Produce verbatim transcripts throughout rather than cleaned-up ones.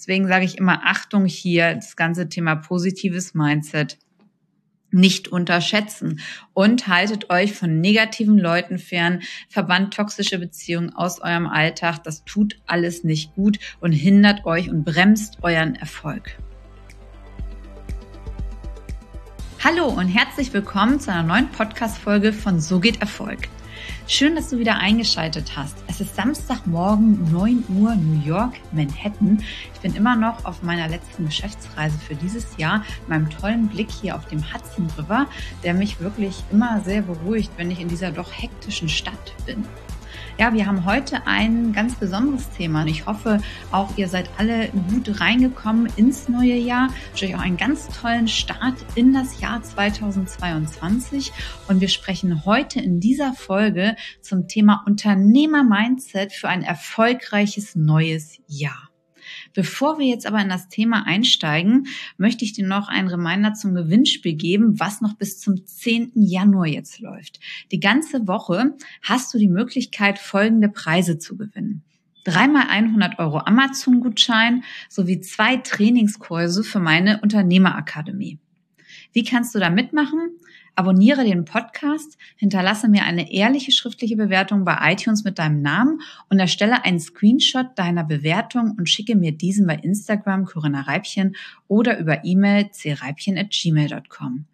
Deswegen sage ich immer, Achtung hier, das ganze Thema positives Mindset nicht unterschätzen und haltet euch von negativen Leuten fern, verbannt toxische Beziehungen aus eurem Alltag. Das tut alles nicht gut und hindert euch und bremst euren Erfolg. Hallo und herzlich willkommen zu einer neuen Podcast-Folge von So geht Erfolg. Schön, dass du wieder eingeschaltet hast. Es ist Samstagmorgen, neun Uhr, New York, Manhattan. Ich bin immer noch auf meiner letzten Geschäftsreise für dieses Jahr, mit meinem tollen Blick hier auf dem Hudson River, der mich wirklich immer sehr beruhigt, wenn ich in dieser doch hektischen Stadt bin. Ja, wir haben heute ein ganz besonderes Thema und ich hoffe, auch ihr seid alle gut reingekommen ins neue Jahr. Ich wünsche euch auch einen ganz tollen Start in das Jahr zweitausendzweiundzwanzig und wir sprechen heute in dieser Folge zum Thema Unternehmer-Mindset für ein erfolgreiches neues Jahr. Bevor wir jetzt aber in das Thema einsteigen, möchte ich dir noch einen Reminder zum Gewinnspiel geben, was noch bis zum zehnten Januar jetzt läuft. Die ganze Woche hast du die Möglichkeit, folgende Preise zu gewinnen. Dreimal hundert Euro Amazon-Gutschein sowie zwei Trainingskurse für meine Unternehmerakademie. Wie kannst du da mitmachen? Abonniere den Podcast, hinterlasse mir eine ehrliche schriftliche Bewertung bei iTunes mit deinem Namen und erstelle einen Screenshot deiner Bewertung und schicke mir diesen bei Instagram Corinna Reibchen oder über E-Mail c reibchen at gmail dot com.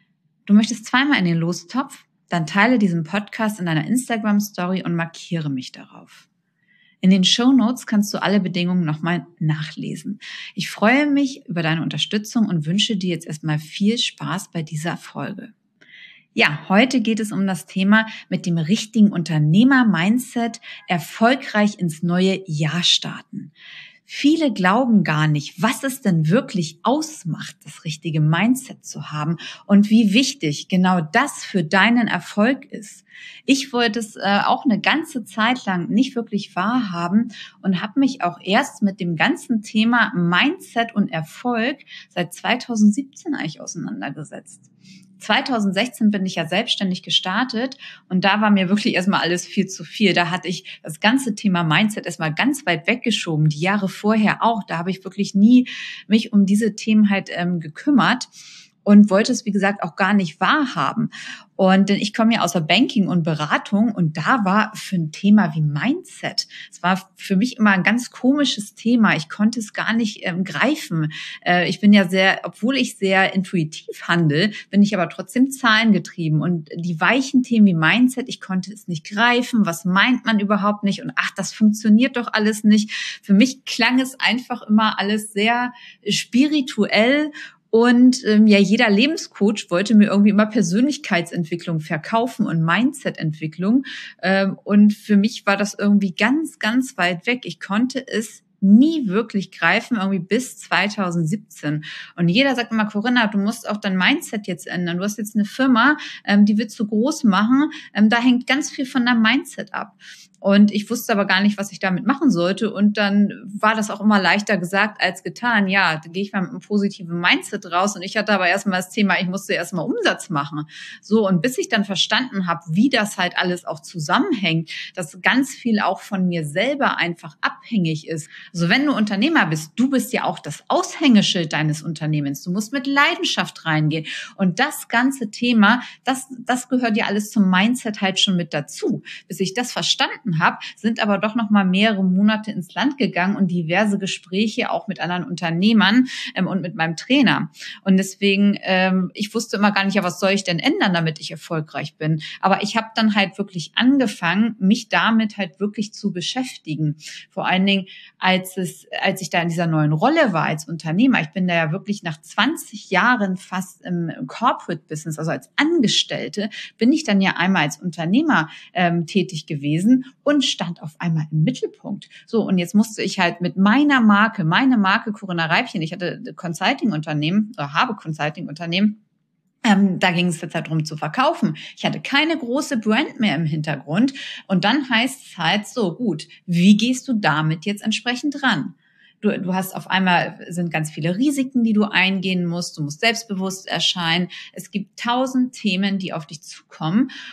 Du möchtest zweimal in den Lostopf? Dann teile diesen Podcast in deiner Instagram-Story und markiere mich darauf. In den Shownotes kannst du alle Bedingungen nochmal nachlesen. Ich freue mich über deine Unterstützung und wünsche dir jetzt erstmal viel Spaß bei dieser Folge. Ja, heute geht es um das Thema mit dem richtigen Unternehmer-Mindset erfolgreich ins neue Jahr starten. Viele glauben gar nicht, was es denn wirklich ausmacht, das richtige Mindset zu haben und wie wichtig genau das für deinen Erfolg ist. Ich wollte es äh, auch eine ganze Zeit lang nicht wirklich wahrhaben und habe mich auch erst mit dem ganzen Thema Mindset und Erfolg seit zweitausendsiebzehn eigentlich auseinandergesetzt. zweitausendsechzehn bin ich ja selbstständig gestartet und da war mir wirklich erstmal alles viel zu viel. Da hatte ich das ganze Thema Mindset erstmal ganz weit weggeschoben, die Jahre vorher auch. Da habe ich wirklich nie mich um diese Themen halt ähm, gekümmert und wollte es, wie gesagt, auch gar nicht wahrhaben. Und denn ich komme ja aus der Banking und Beratung und da war für ein Thema wie Mindset, es war für mich immer ein ganz komisches Thema. Ich konnte es gar nicht ähm, greifen. Äh, ich bin ja sehr, obwohl ich sehr intuitiv handle, bin ich aber trotzdem zahlengetrieben. Und die weichen Themen wie Mindset, ich konnte es nicht greifen. Was meint man überhaupt nicht? Und ach, das funktioniert doch alles nicht. Für mich klang es einfach immer alles sehr spirituell. Und ähm, ja, jeder Lebenscoach wollte mir irgendwie immer Persönlichkeitsentwicklung verkaufen und Mindset-Entwicklung. Ähm, und für mich war das irgendwie ganz, ganz weit weg. Ich konnte es nie wirklich greifen, irgendwie bis zweitausendsiebzehn. Und jeder sagt immer, Corinna, du musst auch dein Mindset jetzt ändern. Du hast jetzt eine Firma, ähm, die willst du groß machen. Ähm, da hängt ganz viel von deinem Mindset ab. Und ich wusste aber gar nicht, was ich damit machen sollte. Und dann war das auch immer leichter gesagt als getan. Ja, da gehe ich mal mit einem positiven Mindset raus. Und ich hatte aber erstmal das Thema, ich musste erstmal Umsatz machen. So, und bis ich dann verstanden habe, wie das halt alles auch zusammenhängt, dass ganz viel auch von mir selber einfach abhängig ist. Also wenn du Unternehmer bist, du bist ja auch das Aushängeschild deines Unternehmens. Du musst mit Leidenschaft reingehen. Und das ganze Thema, das, das gehört ja alles zum Mindset halt schon mit dazu. Bis ich das verstanden habe, sind aber doch noch mal mehrere Monate ins Land gegangen und diverse Gespräche auch mit anderen Unternehmern ähm, und mit meinem Trainer. Und deswegen, ähm, ich wusste immer gar nicht, ja, was soll ich denn ändern, damit ich erfolgreich bin. Aber ich habe dann halt wirklich angefangen, mich damit halt wirklich zu beschäftigen. Vor allen Dingen, als es, als ich da in dieser neuen Rolle war als Unternehmer. Ich bin da ja wirklich nach zwanzig Jahren fast im Corporate Business, also als Angestellte, bin ich dann ja einmal als Unternehmer ähm, tätig gewesen und stand auf einmal im Mittelpunkt. So, und jetzt musste ich halt mit meiner Marke, meine Marke Corinna Reibchen, ich hatte Consulting-Unternehmen oder habe Consulting-Unternehmen, Ähm, da ging es jetzt halt darum zu verkaufen. Ich hatte keine große Brand mehr im Hintergrund. Und dann heißt es halt so, gut, wie gehst du damit jetzt entsprechend ran? Du, du hast auf einmal, sind ganz viele Risiken, die du eingehen musst. Du musst selbstbewusst erscheinen. Es gibt tausend Themen, die auf dich zukommen.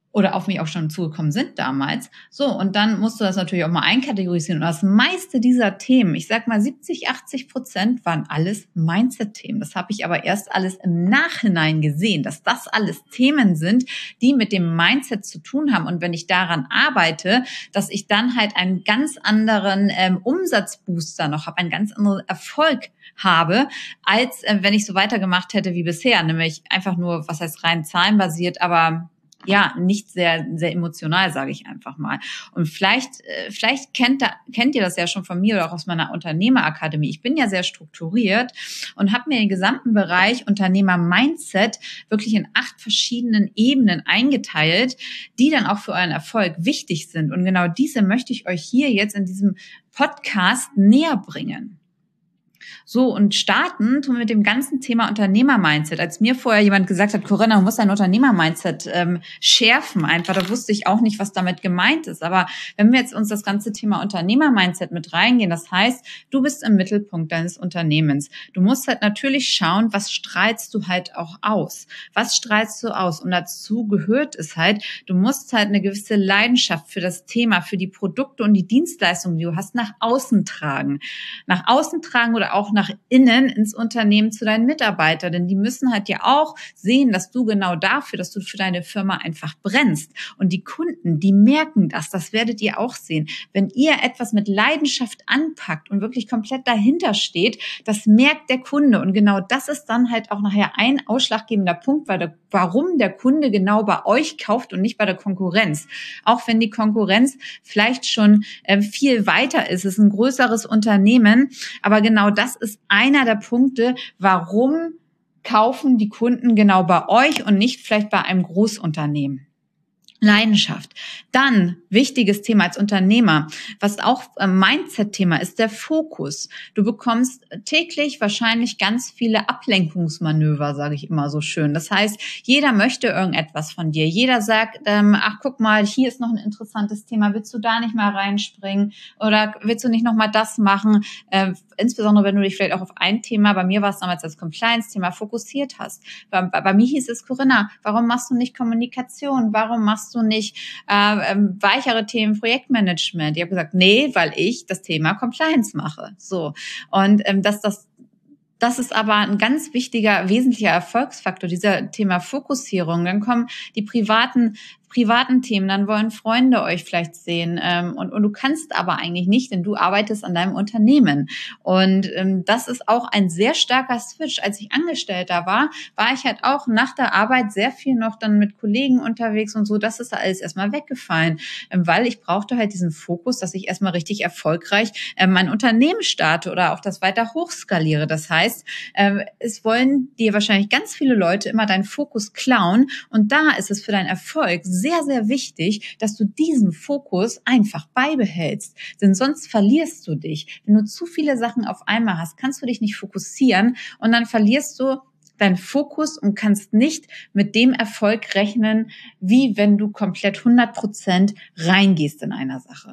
oder auf mich auch schon zugekommen sind damals. So, und dann musst du das natürlich auch mal einkategorisieren. Und das meiste dieser Themen, ich sag mal siebzig, achtzig Prozent, waren alles Mindset-Themen. Das habe ich aber erst alles im Nachhinein gesehen, dass das alles Themen sind, die mit dem Mindset zu tun haben. Und wenn ich daran arbeite, dass ich dann halt einen ganz anderen ähm, Umsatzbooster noch habe, einen ganz anderen Erfolg habe, als äh, wenn ich so weitergemacht hätte wie bisher. Nämlich einfach nur, was heißt rein zahlenbasiert, aber ja, nicht sehr, sehr emotional, sage ich einfach mal. Und vielleicht, äh, vielleicht kennt, da, kennt ihr das ja schon von mir oder auch aus meiner Unternehmerakademie. Ich bin ja sehr strukturiert und habe mir den gesamten Bereich Unternehmer-Mindset wirklich in acht verschiedenen Ebenen eingeteilt, die dann auch für euren Erfolg wichtig sind. Und genau diese möchte ich euch hier jetzt in diesem Podcast näher bringen. So, und starten tun wir mit dem ganzen Thema Unternehmer-Mindset. Als mir vorher jemand gesagt hat, Corinna, du musst dein Unternehmer-Mindset ähm, schärfen einfach, da wusste ich auch nicht, was damit gemeint ist. Aber wenn wir jetzt uns das ganze Thema Unternehmer-Mindset mit reingehen, das heißt, du bist im Mittelpunkt deines Unternehmens. Du musst halt natürlich schauen, was strahlst du halt auch aus? Was strahlst du aus? Und dazu gehört es halt, du musst halt eine gewisse Leidenschaft für das Thema, für die Produkte und die Dienstleistungen, die du hast, nach außen tragen. Nach außen tragen oder auch nach innen ins Unternehmen zu deinen Mitarbeitern, denn die müssen halt ja auch sehen, dass du genau dafür, dass du für deine Firma einfach brennst. Und die Kunden, die merken das, das werdet ihr auch sehen. Wenn ihr etwas mit Leidenschaft anpackt und wirklich komplett dahinter steht, das merkt der Kunde. Und genau das ist dann halt auch nachher ein ausschlaggebender Punkt, weil der, warum der Kunde genau bei euch kauft und nicht bei der Konkurrenz. Auch wenn die Konkurrenz vielleicht schon äh, viel weiter ist, es ist ein größeres Unternehmen, aber genau das ist einer der Punkte, warum kaufen die Kunden genau bei euch und nicht vielleicht bei einem Großunternehmen. Leidenschaft. Dann, wichtiges Thema als Unternehmer, was auch ein Mindset-Thema ist, der Fokus. Du bekommst täglich wahrscheinlich ganz viele Ablenkungsmanöver, sage ich immer so schön. Das heißt, jeder möchte irgendetwas von dir. Jeder sagt, ähm, ach guck mal, hier ist noch ein interessantes Thema, willst du da nicht mal reinspringen oder willst du nicht noch mal das machen? Äh, insbesondere, wenn du dich vielleicht auch auf ein Thema, bei mir war es damals das Compliance-Thema, fokussiert hast. Bei, bei, bei mir hieß es, Corinna, warum machst du nicht Kommunikation? Warum machst du nicht äh, ähm, weichere Themen, Projektmanagement? Ich habe gesagt, nee, weil ich das Thema Compliance mache. So. Und ähm, dass das Das ist aber ein ganz wichtiger, wesentlicher Erfolgsfaktor, dieser Thema Fokussierung. Dann kommen die privaten privaten Themen, dann wollen Freunde euch vielleicht sehen ähm, und, und du kannst aber eigentlich nicht, denn du arbeitest an deinem Unternehmen. Und ähm, das ist auch ein sehr starker Switch. Als ich Angestellter war, war ich halt auch nach der Arbeit sehr viel noch dann mit Kollegen unterwegs und so. Das ist alles erstmal weggefallen, ähm, weil ich brauchte halt diesen Fokus, dass ich erstmal richtig erfolgreich ähm, mein Unternehmen starte oder auch das weiter hochskaliere. Das heißt, ähm, es wollen dir wahrscheinlich ganz viele Leute immer deinen Fokus klauen und da ist es für deinen Erfolg sehr, sehr wichtig, dass du diesen Fokus einfach beibehältst, denn sonst verlierst du dich. Wenn du zu viele Sachen auf einmal hast, kannst du dich nicht fokussieren und dann verlierst du deinen Fokus und kannst nicht mit dem Erfolg rechnen, wie wenn du komplett hundert Prozent reingehst in einer Sache.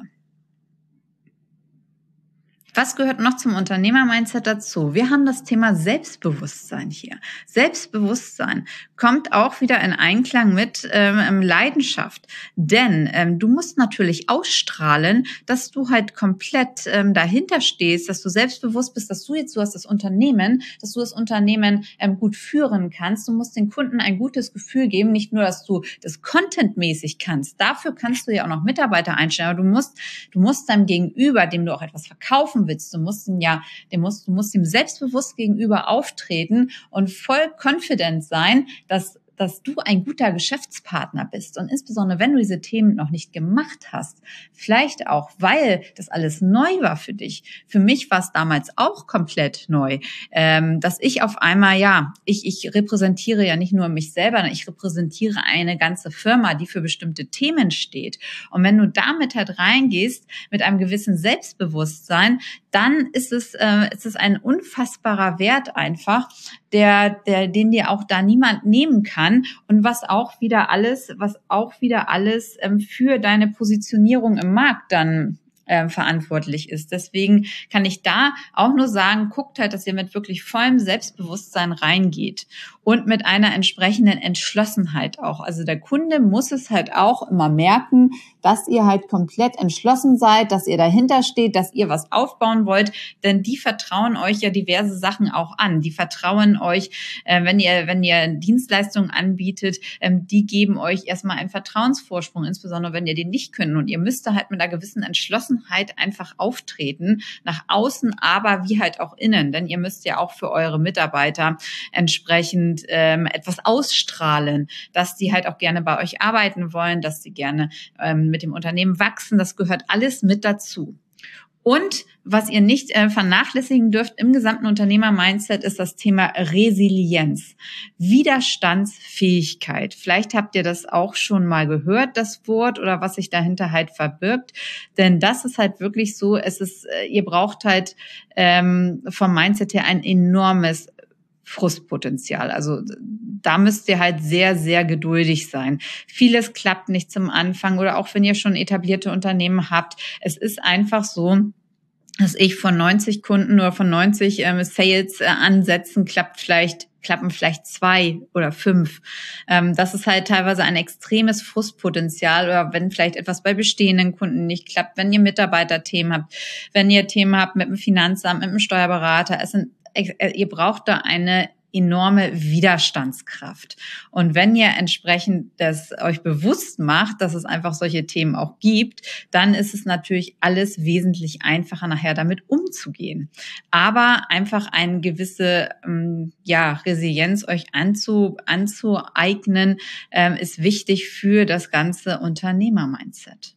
Was gehört noch zum Unternehmer-Mindset dazu? Wir haben das Thema Selbstbewusstsein hier. Selbstbewusstsein kommt auch wieder in Einklang mit ähm, Leidenschaft. Denn ähm, du musst natürlich ausstrahlen, dass du halt komplett ähm, dahinter stehst, dass du selbstbewusst bist, dass du jetzt, du hast das Unternehmen, dass du das Unternehmen ähm, gut führen kannst. Du musst den Kunden ein gutes Gefühl geben, nicht nur, dass du das contentmäßig kannst. Dafür kannst du ja auch noch Mitarbeiter einstellen, aber du musst, du musst deinem Gegenüber, dem du auch etwas verkaufen willst, du musst ihm ja, dem musst, du musst ihm selbstbewusst gegenüber auftreten und voll confident sein, dass dass du ein guter Geschäftspartner bist und insbesondere, wenn du diese Themen noch nicht gemacht hast, vielleicht auch, weil das alles neu war für dich. Für mich war es damals auch komplett neu, ähm, dass ich auf einmal, ja, ich, ich repräsentiere ja nicht nur mich selber, ich repräsentiere eine ganze Firma, die für bestimmte Themen steht. Und wenn du damit halt reingehst, mit einem gewissen Selbstbewusstsein, dann ist es, äh, ist es ein unfassbarer Wert einfach, der, der, den dir auch da niemand nehmen kann und was auch wieder alles, was auch wieder alles ähm, für deine Positionierung im Markt dann äh, verantwortlich ist. Deswegen kann ich da auch nur sagen, guckt halt, dass ihr mit wirklich vollem Selbstbewusstsein reingeht und mit einer entsprechenden Entschlossenheit auch. Also der Kunde muss es halt auch immer merken, dass ihr halt komplett entschlossen seid, dass ihr dahinter steht, dass ihr was aufbauen wollt, denn die vertrauen euch ja diverse Sachen auch an. Die vertrauen euch, äh, wenn ihr wenn ihr Dienstleistungen anbietet, ähm, die geben euch erstmal einen Vertrauensvorsprung, insbesondere wenn ihr den nicht könnt. Und ihr müsst da halt mit einer gewissen Entschlossenheit einfach auftreten, nach außen, aber wie halt auch innen, denn ihr müsst ja auch für eure Mitarbeiter entsprechend ähm, etwas ausstrahlen, dass die halt auch gerne bei euch arbeiten wollen, dass sie gerne ähm, mit dem Unternehmen wachsen. Das gehört alles mit dazu. Und was ihr nicht äh, vernachlässigen dürft im gesamten Unternehmer-Mindset ist das Thema Resilienz, Widerstandsfähigkeit. Vielleicht habt ihr das auch schon mal gehört, das Wort, oder was sich dahinter halt verbirgt. Denn das ist halt wirklich so, es ist, äh, ihr braucht halt ähm, vom Mindset her ein enormes Frustpotenzial. Also da müsst ihr halt sehr, sehr geduldig sein. Vieles klappt nicht zum Anfang oder auch wenn ihr schon etablierte Unternehmen habt. Es ist einfach so, dass ich von neunzig Kunden oder von neunzig ähm, Sales-Ansätzen klappt vielleicht klappen vielleicht zwei oder fünf. Ähm, das ist halt teilweise ein extremes Frustpotenzial, oder wenn vielleicht etwas bei bestehenden Kunden nicht klappt, wenn ihr Mitarbeiterthemen habt, wenn ihr Themen habt mit dem Finanzamt, mit dem Steuerberater. Es sind, ihr braucht da eine enorme Widerstandskraft. Und wenn ihr entsprechend das euch bewusst macht, dass es einfach solche Themen auch gibt, dann ist es natürlich alles wesentlich einfacher, nachher damit umzugehen. Aber einfach eine gewisse ähm, ja, Resilienz euch anzu, anzueignen, ähm, ist wichtig für das ganze Unternehmer-Mindset.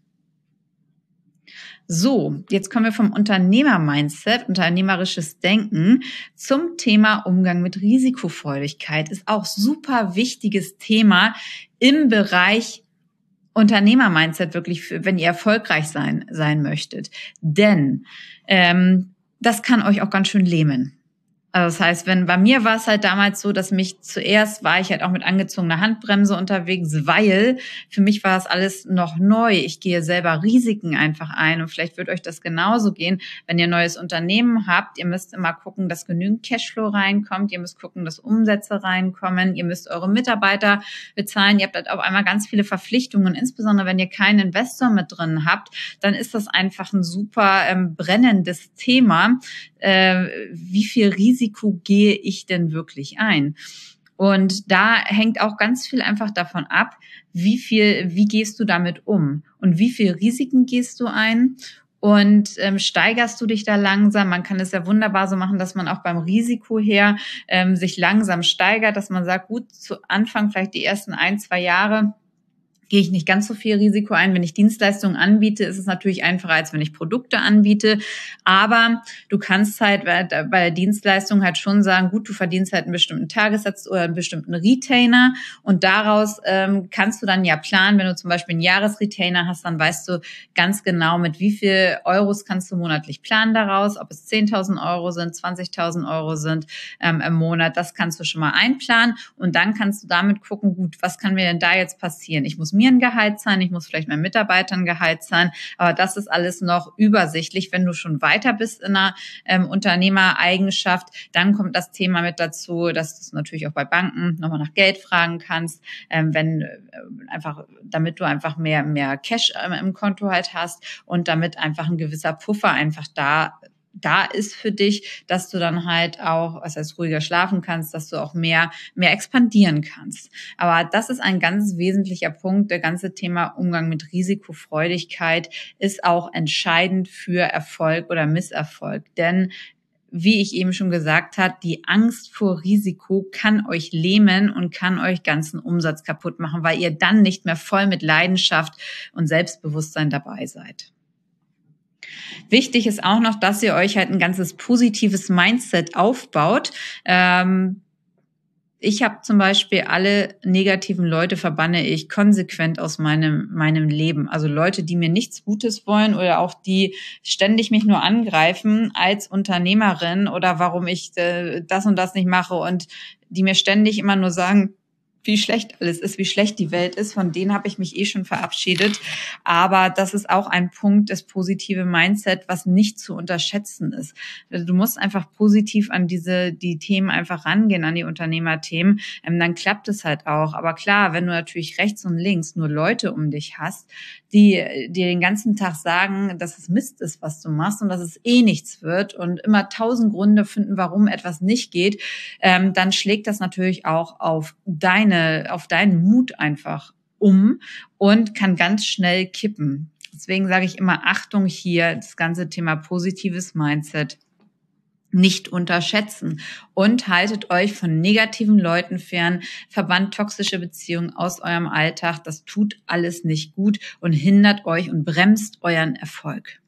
So, jetzt kommen wir vom Unternehmer-Mindset, unternehmerisches Denken, zum Thema Umgang mit Risikofreudigkeit. Ist auch super wichtiges Thema im Bereich Unternehmer-Mindset, wirklich, wenn ihr erfolgreich sein, sein möchtet. Denn ähm, das kann euch auch ganz schön lähmen. Also das heißt, wenn bei mir war es halt damals so, dass mich zuerst war ich halt auch mit angezogener Handbremse unterwegs, weil für mich war es alles noch neu. Ich gehe selber Risiken einfach ein und vielleicht wird euch das genauso gehen, wenn ihr ein neues Unternehmen habt. Ihr müsst immer gucken, dass genügend Cashflow reinkommt. Ihr müsst gucken, dass Umsätze reinkommen. Ihr müsst eure Mitarbeiter bezahlen. Ihr habt halt auf einmal ganz viele Verpflichtungen. Insbesondere wenn ihr keinen Investor mit drin habt, dann ist das einfach ein super ähm, brennendes Thema. Äh, wie viel Risiko Risiko gehe ich denn wirklich ein? Und da hängt auch ganz viel einfach davon ab, wie viel, wie gehst du damit um und wie viel Risiken gehst du ein und ähm, steigerst du dich da langsam? Man kann es ja wunderbar so machen, dass man auch beim Risiko her ähm, sich langsam steigert, dass man sagt, gut, zu Anfang vielleicht die ersten ein, zwei Jahre gehe ich nicht ganz so viel Risiko ein. Wenn ich Dienstleistungen anbiete, ist es natürlich einfacher, als wenn ich Produkte anbiete. Aber du kannst halt bei der Dienstleistung halt schon sagen, gut, du verdienst halt einen bestimmten Tagessatz oder einen bestimmten Retainer und daraus ähm, kannst du dann ja planen. Wenn du zum Beispiel einen Jahresretainer hast, dann weißt du ganz genau, mit wie viel Euros kannst du monatlich planen daraus, ob es zehntausend Euro sind, zwanzigtausend Euro sind ähm, im Monat. Das kannst du schon mal einplanen und dann kannst du damit gucken, gut, was kann mir denn da jetzt passieren? Ich muss mir ein Gehalt zahlen, ich muss vielleicht meinen Mitarbeitern ein Gehalt zahlen, aber das ist alles noch übersichtlich. Wenn du schon weiter bist in einer ähm, Unternehmereigenschaft, dann kommt das Thema mit dazu, dass du natürlich auch bei Banken nochmal nach Geld fragen kannst, ähm, wenn äh, einfach, damit du einfach mehr mehr Cash ähm, im Konto halt hast und damit einfach ein gewisser Puffer einfach da da ist für dich, dass du dann halt auch, was heißt, ruhiger schlafen kannst, dass du auch mehr, mehr expandieren kannst. Aber das ist ein ganz wesentlicher Punkt. Der ganze Thema Umgang mit Risikofreudigkeit ist auch entscheidend für Erfolg oder Misserfolg. Denn wie ich eben schon gesagt habe, die Angst vor Risiko kann euch lähmen und kann euch ganzen Umsatz kaputt machen, weil ihr dann nicht mehr voll mit Leidenschaft und Selbstbewusstsein dabei seid. Wichtig ist auch noch, dass ihr euch halt ein ganzes positives Mindset aufbaut. Ähm, ich habe zum Beispiel alle negativen Leute verbanne ich konsequent aus meinem meinem Leben. Also Leute, die mir nichts Gutes wollen oder auch die ständig mich nur angreifen als Unternehmerin oder warum ich äh, das und das nicht mache und die mir ständig immer nur sagen, wie schlecht alles ist, wie schlecht die Welt ist. Von denen habe ich mich eh schon verabschiedet. Aber das ist auch ein Punkt, das positive Mindset, was nicht zu unterschätzen ist. Also du musst einfach positiv an diese die Themen einfach rangehen, an die Unternehmerthemen. Ähm, dann klappt es halt auch. Aber klar, wenn du natürlich rechts und links nur Leute um dich hast, die dir den ganzen Tag sagen, dass es Mist ist, was du machst und dass es eh nichts wird und immer tausend Gründe finden, warum etwas nicht geht, ähm, dann schlägt das natürlich auch auf deine auf deinen Mut einfach um und kann ganz schnell kippen. Deswegen sage ich immer, Achtung hier, das ganze Thema positives Mindset nicht unterschätzen und haltet euch von negativen Leuten fern, verbannt toxische Beziehungen aus eurem Alltag. Das tut alles nicht gut und hindert euch und bremst euren Erfolg.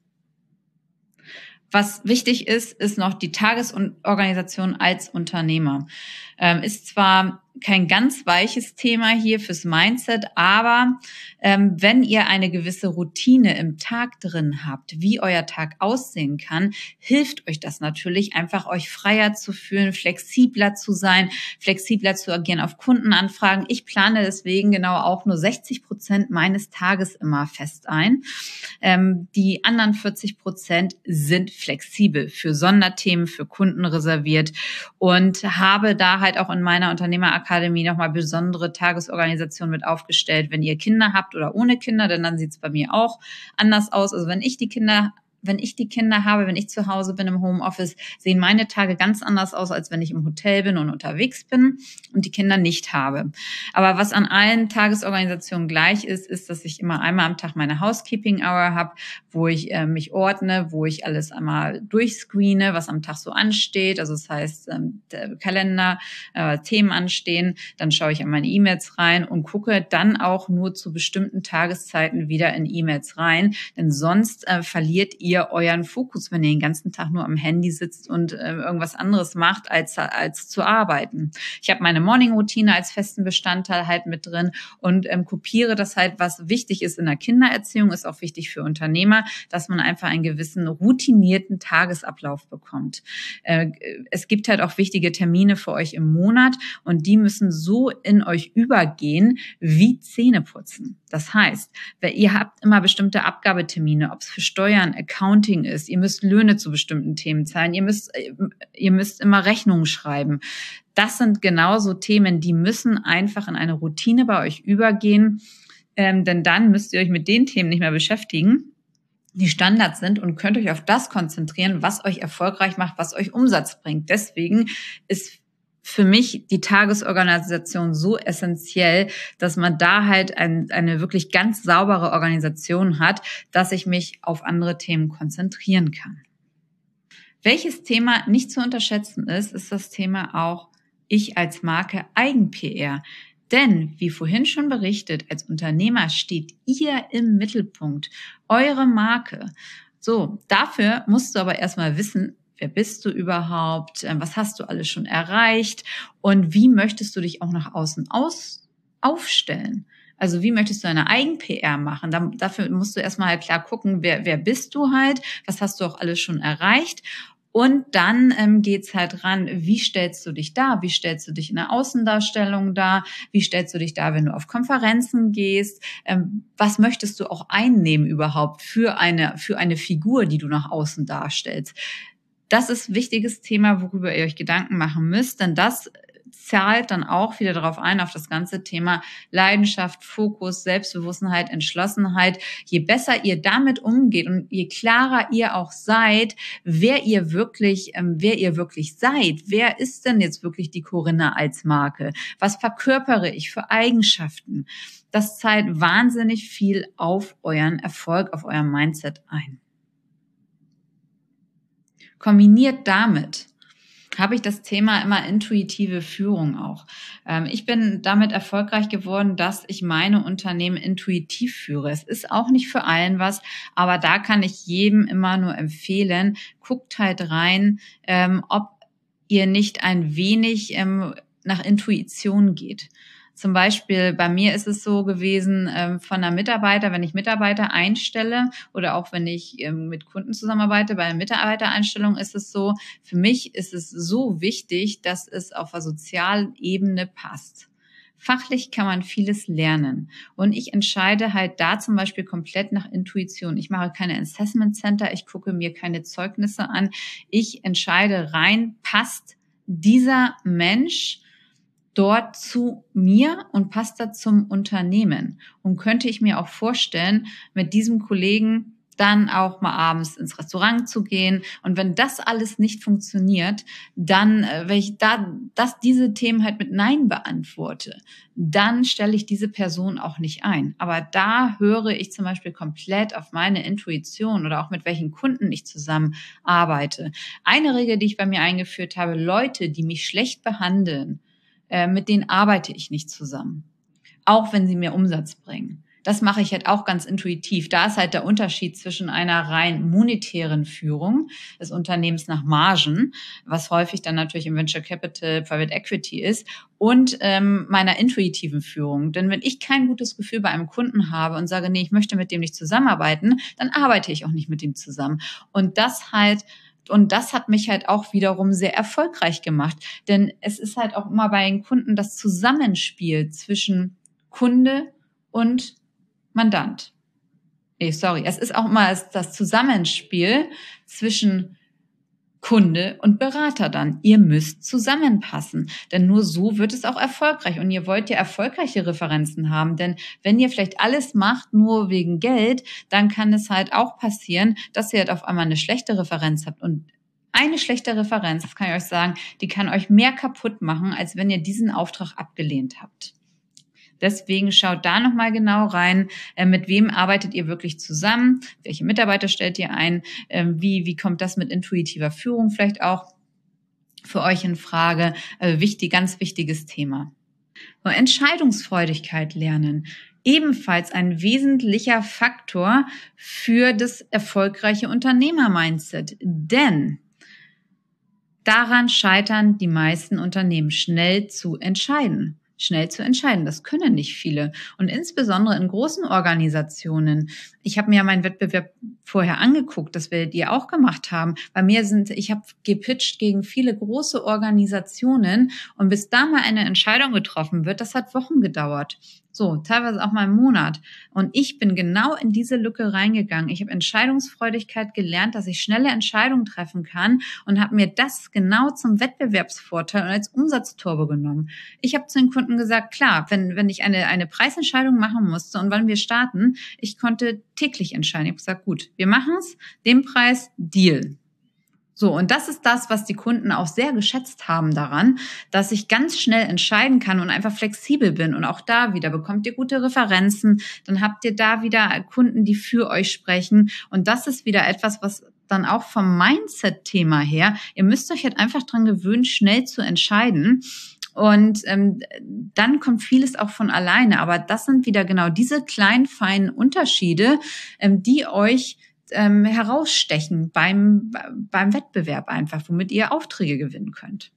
Was wichtig ist, ist noch die Tagesorganisation als Unternehmer. Ähm, ist zwar kein ganz weiches Thema hier fürs Mindset, aber ähm, wenn ihr eine gewisse Routine im Tag drin habt, wie euer Tag aussehen kann, hilft euch das natürlich, einfach euch freier zu fühlen, flexibler zu sein, flexibler zu agieren auf Kundenanfragen. Ich plane deswegen genau auch nur sechzig Prozent meines Tages immer fest ein. Ähm, die anderen vierzig Prozent sind flexibel für Sonderthemen, für Kunden reserviert und habe da halt auch in meiner Unternehmerakademie nochmal besondere Tagesorganisation mit aufgestellt, wenn ihr Kinder habt oder ohne Kinder, denn dann sieht es bei mir auch anders aus. Also wenn ich die Kinder Wenn ich die Kinder habe, wenn ich zu Hause bin im Homeoffice, sehen meine Tage ganz anders aus, als wenn ich im Hotel bin und unterwegs bin und die Kinder nicht habe. Aber was an allen Tagesorganisationen gleich ist, ist, dass ich immer einmal am Tag meine Housekeeping Hour habe, wo ich äh, mich ordne, wo ich alles einmal durchscreene, was am Tag so ansteht. Also das heißt, ähm, der Kalender, äh, Themen anstehen. Dann schaue ich an meine E-Mails rein und gucke dann auch nur zu bestimmten Tageszeiten wieder in E-Mails rein. Denn sonst äh, verliert ihr euren Fokus, wenn ihr den ganzen Tag nur am Handy sitzt und äh, irgendwas anderes macht, als als zu arbeiten. Ich habe meine Morning-Routine als festen Bestandteil halt mit drin und ähm, kopiere das halt, was wichtig ist in der Kindererziehung, ist auch wichtig für Unternehmer, dass man einfach einen gewissen routinierten Tagesablauf bekommt. Äh, es gibt halt auch wichtige Termine für euch im Monat und die müssen so in euch übergehen wie Zähneputzen. Das heißt, weil ihr habt immer bestimmte Abgabetermine, ob es für Steuern, Accounting ist, ihr müsst Löhne zu bestimmten Themen zahlen, ihr müsst, ihr müsst immer Rechnungen schreiben. Das sind genauso Themen, die müssen einfach in eine Routine bei euch übergehen, ähm, denn dann müsst ihr euch mit den Themen nicht mehr beschäftigen, die Standards sind und könnt euch auf das konzentrieren, was euch erfolgreich macht, was euch Umsatz bringt. Deswegen ist für mich die Tagesorganisation so essentiell, dass man da halt ein, eine wirklich ganz saubere Organisation hat, dass ich mich auf andere Themen konzentrieren kann. Welches Thema nicht zu unterschätzen ist, ist das Thema auch ich als Marke Eigen-P R. Denn, wie vorhin schon berichtet, als Unternehmer steht ihr im Mittelpunkt, eure Marke. So, dafür musst du aber erstmal wissen, wer bist du überhaupt? Was hast du alles schon erreicht? Und wie möchtest du dich auch nach außen aus, aufstellen? Also wie möchtest du eine Eigen-P R machen? Da, dafür musst du erstmal halt klar gucken, wer, wer bist du halt? Was hast du auch alles schon erreicht? Und dann ähm, geht's halt ran, wie stellst du dich dar? Wie stellst du dich in der Außendarstellung dar? Wie stellst du dich dar, wenn du auf Konferenzen gehst? Ähm, was möchtest du auch einnehmen überhaupt für eine, für eine Figur, die du nach außen darstellst? Das ist ein wichtiges Thema, worüber ihr euch Gedanken machen müsst, denn das zahlt dann auch wieder darauf ein, auf das ganze Thema Leidenschaft, Fokus, Selbstbewusstheit, Entschlossenheit. Je besser ihr damit umgeht und je klarer ihr auch seid, wer ihr wirklich, ähm, wer ihr wirklich seid, wer ist denn jetzt wirklich die Corinna als Marke? Was verkörpere ich für Eigenschaften? Das zahlt wahnsinnig viel auf euren Erfolg, auf euer Mindset ein. Kombiniert damit habe ich das Thema immer intuitive Führung auch. Ähm, ich bin damit erfolgreich geworden, dass ich meine Unternehmen intuitiv führe. Es ist auch nicht für allen was, aber da kann ich jedem immer nur empfehlen, guckt halt rein, ähm, ob ihr nicht ein wenig ähm, nach Intuition geht. Zum Beispiel bei mir ist es so gewesen, ähm, von einer Mitarbeiter, wenn ich Mitarbeiter einstelle oder auch wenn ich ähm, mit Kunden zusammenarbeite, bei einer Mitarbeitereinstellung ist es so, für mich ist es so wichtig, dass es auf der sozialen Ebene passt. Fachlich kann man vieles lernen und ich entscheide halt da zum Beispiel komplett nach Intuition. Ich mache keine Assessment Center, ich gucke mir keine Zeugnisse an. Ich entscheide rein, passt dieser Mensch dort zu mir und passt da zum Unternehmen? Und könnte ich mir auch vorstellen, mit diesem Kollegen dann auch mal abends ins Restaurant zu gehen. Und wenn das alles nicht funktioniert, dann, wenn ich da das, diese Themen halt mit Nein beantworte, dann stelle ich diese Person auch nicht ein. Aber da höre ich zum Beispiel komplett auf meine Intuition oder auch mit welchen Kunden ich zusammenarbeite. Eine Regel, die ich bei mir eingeführt habe: Leute, die mich schlecht behandeln, äh, mit denen arbeite ich nicht zusammen. Auch wenn sie mir Umsatz bringen. Das mache ich halt auch ganz intuitiv. Da ist halt der Unterschied zwischen einer rein monetären Führung des Unternehmens nach Margen, was häufig dann natürlich im Venture Capital, Private Equity ist, und ähm, meiner intuitiven Führung. Denn wenn ich kein gutes Gefühl bei einem Kunden habe und sage, nee, ich möchte mit dem nicht zusammenarbeiten, dann arbeite ich auch nicht mit dem zusammen. Und das halt Und das hat mich halt auch wiederum sehr erfolgreich gemacht. Denn es ist halt auch immer bei den Kunden das Zusammenspiel zwischen Kunde und Mandant. Nee, sorry. Es ist auch immer das Zusammenspiel zwischen Kunde und Berater dann. Ihr müsst zusammenpassen, denn nur so wird es auch erfolgreich. Und ihr wollt ja erfolgreiche Referenzen haben, denn wenn ihr vielleicht alles macht nur wegen Geld, dann kann es halt auch passieren, dass ihr halt auf einmal eine schlechte Referenz habt. Und eine schlechte Referenz, das kann ich euch sagen, die kann euch mehr kaputt machen, als wenn ihr diesen Auftrag abgelehnt habt. Deswegen schaut da nochmal genau rein, äh, mit wem arbeitet ihr wirklich zusammen, welche Mitarbeiter stellt ihr ein, äh, wie, wie kommt das mit intuitiver Führung vielleicht auch für euch in Frage. Äh, wichtig, ganz wichtiges Thema. So, Entscheidungsfreudigkeit lernen. Ebenfalls ein wesentlicher Faktor für das erfolgreiche Unternehmer-Mindset. Denn daran scheitern die meisten Unternehmen, schnell zu entscheiden. Schnell zu entscheiden. Das können nicht viele. Und insbesondere in großen Organisationen. Ich habe mir ja meinen Wettbewerb vorher angeguckt, das werdet ihr auch gemacht haben. Bei mir sind, ich habe gepitcht gegen viele große Organisationen und bis da mal eine Entscheidung getroffen wird, das hat Wochen gedauert. So, teilweise auch mal einen Monat. Und ich bin genau in diese Lücke reingegangen. Ich habe Entscheidungsfreudigkeit gelernt, dass ich schnelle Entscheidungen treffen kann und habe mir das genau zum Wettbewerbsvorteil und als Umsatzturbo genommen. Ich habe zu den Kunden gesagt, klar, wenn wenn ich eine eine Preisentscheidung machen musste und wann wir starten, ich konnte täglich entscheiden. Ich habe gesagt, gut, wir machen es, den Preis, Deal. So, und das ist das, was die Kunden auch sehr geschätzt haben daran, dass ich ganz schnell entscheiden kann und einfach flexibel bin. Und auch da wieder bekommt ihr gute Referenzen, dann habt ihr da wieder Kunden, die für euch sprechen. Und das ist wieder etwas, was dann auch vom Mindset-Thema her, ihr müsst euch halt einfach dran gewöhnen, schnell zu entscheiden. Und ähm, dann kommt vieles auch von alleine. Aber das sind wieder genau diese kleinen, feinen Unterschiede, ähm, die euch ähm, herausstechen beim, beim Wettbewerb einfach, womit ihr Aufträge gewinnen könnt.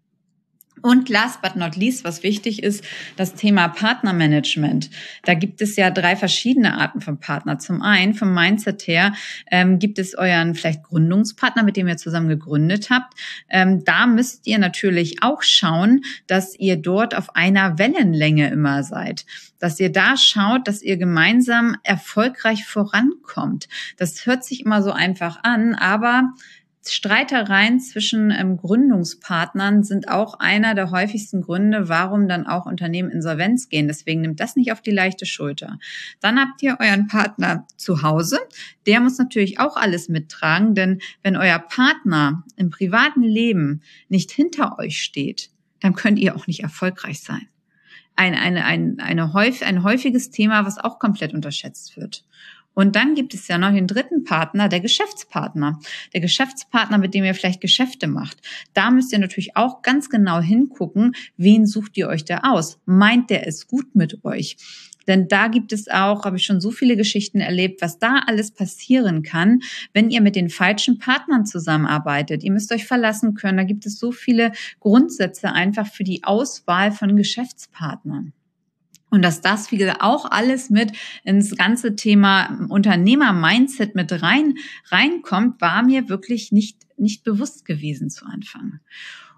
Und last but not least, was wichtig ist, das Thema Partnermanagement. Da gibt es ja drei verschiedene Arten von Partner. Zum einen, vom Mindset her, ähm, gibt es euren vielleicht Gründungspartner, mit dem ihr zusammen gegründet habt. Ähm, da müsst ihr natürlich auch schauen, dass ihr dort auf einer Wellenlänge immer seid. Dass ihr da schaut, dass ihr gemeinsam erfolgreich vorankommt. Das hört sich immer so einfach an, aber Streitereien zwischen ähm, Gründungspartnern sind auch einer der häufigsten Gründe, warum dann auch Unternehmen insolvenz gehen. Deswegen nimmt das nicht auf die leichte Schulter. Dann habt ihr euren Partner zu Hause. Der muss natürlich auch alles mittragen, denn wenn euer Partner im privaten Leben nicht hinter euch steht, dann könnt ihr auch nicht erfolgreich sein. Ein, eine, ein, eine häufig, ein häufiges Thema, was auch komplett unterschätzt wird. Und dann gibt es ja noch den dritten Partner, der Geschäftspartner. Der Geschäftspartner, mit dem ihr vielleicht Geschäfte macht. Da müsst ihr natürlich auch ganz genau hingucken, wen sucht ihr euch da aus? Meint der es gut mit euch? Denn da gibt es auch, habe ich schon so viele Geschichten erlebt, was da alles passieren kann, wenn ihr mit den falschen Partnern zusammenarbeitet. Ihr müsst euch verlassen können. Da gibt es so viele Grundsätze einfach für die Auswahl von Geschäftspartnern. Und dass das, wie gesagt, auch alles mit ins ganze Thema Unternehmer-Mindset mit rein reinkommt, war mir wirklich nicht nicht bewusst gewesen zu Anfang.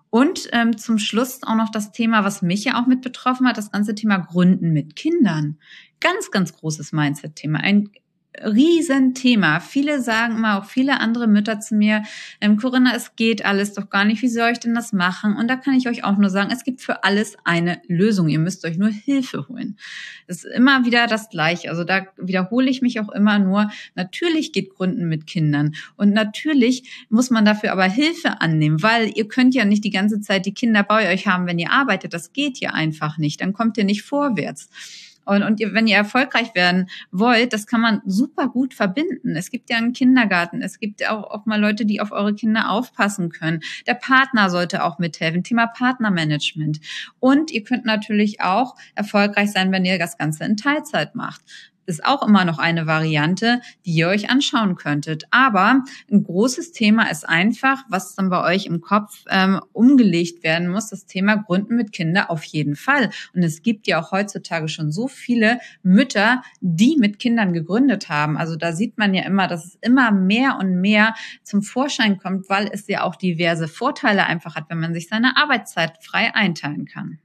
Und ähm, zum Schluss auch noch das Thema, was mich ja auch mit betroffen hat, das ganze Thema Gründen mit Kindern. Ganz, ganz großes Mindset-Thema. Ein Riesenthema. Viele sagen immer, auch viele andere Mütter zu mir, ähm, Corinna, es geht alles doch gar nicht, wie soll ich denn das machen? Und da kann ich euch auch nur sagen, es gibt für alles eine Lösung. Ihr müsst euch nur Hilfe holen. Das ist immer wieder das Gleiche. Also da wiederhole ich mich auch immer nur, natürlich geht Gründen mit Kindern und natürlich muss man dafür aber Hilfe annehmen, weil ihr könnt ja nicht die ganze Zeit die Kinder bei euch haben, wenn ihr arbeitet. Das geht ja einfach nicht. Dann kommt ihr nicht vorwärts. Und, und ihr, wenn ihr erfolgreich werden wollt, das kann man super gut verbinden. Es gibt ja einen Kindergarten, es gibt auch, auch mal Leute, die auf eure Kinder aufpassen können. Der Partner sollte auch mithelfen, Thema Partnermanagement. Und ihr könnt natürlich auch erfolgreich sein, wenn ihr das Ganze in Teilzeit macht. Ist auch immer noch eine Variante, die ihr euch anschauen könntet. Aber ein großes Thema ist einfach, was dann bei euch im Kopf ähm, umgelegt werden muss, das Thema Gründen mit Kindern auf jeden Fall. Und es gibt ja auch heutzutage schon so viele Mütter, die mit Kindern gegründet haben. Also da sieht man ja immer, dass es immer mehr und mehr zum Vorschein kommt, weil es ja auch diverse Vorteile einfach hat, wenn man sich seine Arbeitszeit frei einteilen kann.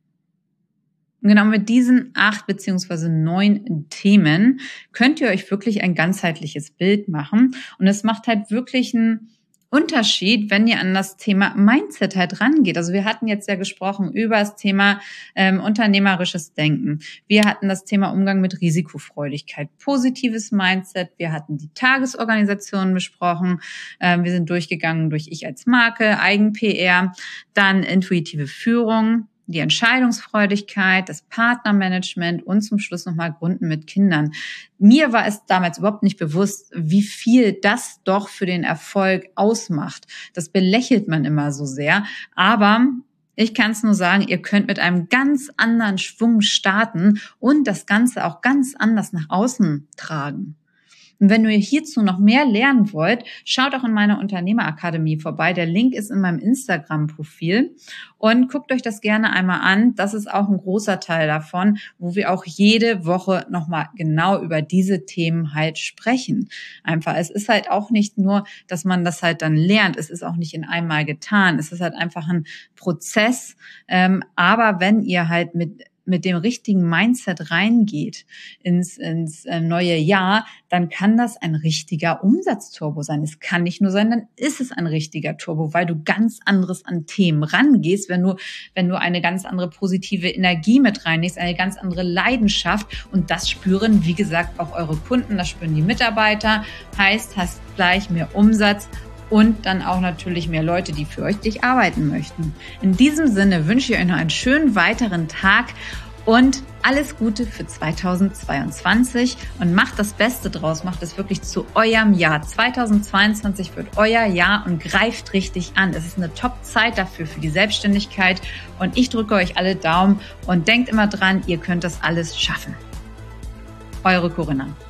Und genau mit diesen acht beziehungsweise neun Themen könnt ihr euch wirklich ein ganzheitliches Bild machen. Und es macht halt wirklich einen Unterschied, wenn ihr an das Thema Mindset halt rangeht. Also wir hatten jetzt ja gesprochen über das Thema ähm, unternehmerisches Denken. Wir hatten das Thema Umgang mit Risikofreudigkeit, positives Mindset. Wir hatten die Tagesorganisation besprochen. Ähm, wir sind durchgegangen durch Ich als Marke, Eigen-P R, dann intuitive Führung, die Entscheidungsfreudigkeit, das Partnermanagement und zum Schluss nochmal Gründen mit Kindern. Mir war es damals überhaupt nicht bewusst, wie viel das doch für den Erfolg ausmacht. Das belächelt man immer so sehr, aber ich kann es nur sagen, ihr könnt mit einem ganz anderen Schwung starten und das Ganze auch ganz anders nach außen tragen. Und wenn ihr hierzu noch mehr lernen wollt, schaut auch in meiner Unternehmerakademie vorbei. Der Link ist in meinem Instagram-Profil und guckt euch das gerne einmal an. Das ist auch ein großer Teil davon, wo wir auch jede Woche nochmal genau über diese Themen halt sprechen. Einfach, es ist halt auch nicht nur, dass man das halt dann lernt. Es ist auch nicht in einmal getan. Es ist halt einfach ein Prozess. Ähm, aber wenn ihr halt mit mit dem richtigen Mindset reingeht ins, ins neue Jahr, dann kann das ein richtiger Umsatzturbo sein. Es kann nicht nur sein, dann ist es ein richtiger Turbo, weil du ganz anderes an Themen rangehst, wenn du, wenn du eine ganz andere positive Energie mit reinlegst, eine ganz andere Leidenschaft, und das spüren, wie gesagt, auch eure Kunden, das spüren die Mitarbeiter, heißt, hast gleich mehr Umsatz und dann auch natürlich mehr Leute, die für euch dich arbeiten möchten. In diesem Sinne wünsche ich euch noch einen schönen weiteren Tag und alles Gute für zweitausendzweiundzwanzig und macht das Beste draus, macht es wirklich zu eurem Jahr. zweitausendzweiundzwanzig wird euer Jahr und greift richtig an. Es ist eine Top-Zeit dafür, für die Selbstständigkeit, und ich drücke euch alle Daumen und denkt immer dran, ihr könnt das alles schaffen. Eure Corinna.